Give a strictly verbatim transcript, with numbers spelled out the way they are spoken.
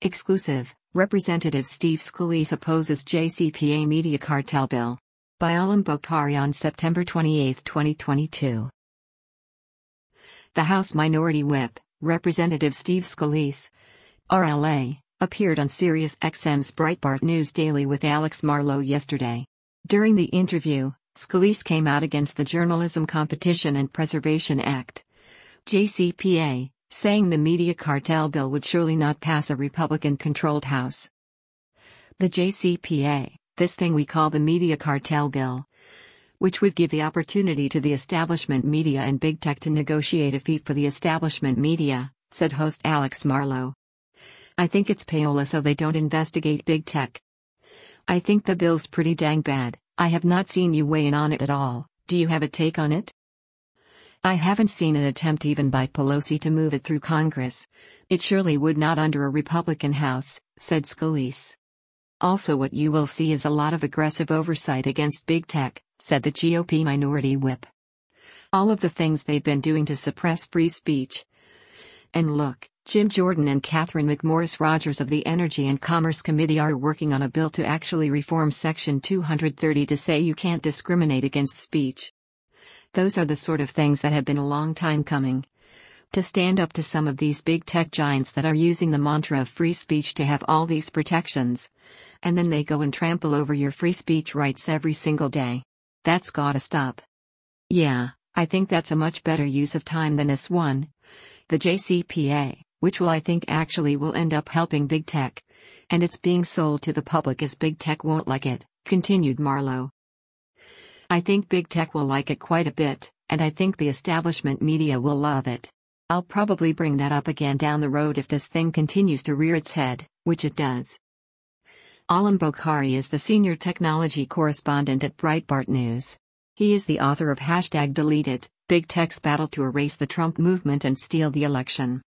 Exclusive, Representative Steve Scalise opposes J C P A media cartel bill. By Alam Bokhari on September twenty-eighth, twenty twenty-two. The House Minority Whip, Representative Steve Scalise, R L A, appeared on Sirius X M's Breitbart News Daily with Alex Marlow yesterday. During the interview, Scalise came out against the Journalism Competition and Preservation Act, J C P A, saying the media cartel bill would surely not pass a Republican-controlled House. The J C P A, this thing we call the media cartel bill, which would give the opportunity to the establishment media and big tech to negotiate a fee for the establishment media, said host Alex Marlow. I think it's payola so they don't investigate big tech. I think the bill's pretty dang bad. I have not seen you weigh in on it at all. Do you have a take on it? I haven't seen an attempt even by Pelosi to move it through Congress. It surely would not under a Republican House, said Scalise. Also, what you will see is a lot of aggressive oversight against big tech, said the G O P minority whip. All of the things they've been doing to suppress free speech. And look, Jim Jordan and Catherine McMorris Rodgers of the Energy and Commerce Committee are working on a bill to actually reform Section two thirty to say you can't discriminate against speech. Those are the sort of things that have been a long time coming. To stand up to some of these big tech giants that are using the mantra of free speech to have all these protections. And then they go and trample over your free speech rights every single day. That's gotta stop. Yeah, I think that's a much better use of time than this one. The J C P A, which will I think actually will end up helping big tech. And it's being sold to the public as big tech won't like it, continued Marlow. I think big tech will like it quite a bit, and I think the establishment media will love it. I'll probably bring that up again down the road if this thing continues to rear its head, which it does. Alam Bokhari is the senior technology correspondent at Breitbart News. He is the author of Hashtag Deleted, Big Tech's Battle to Erase the Trump Movement and Steal the Election.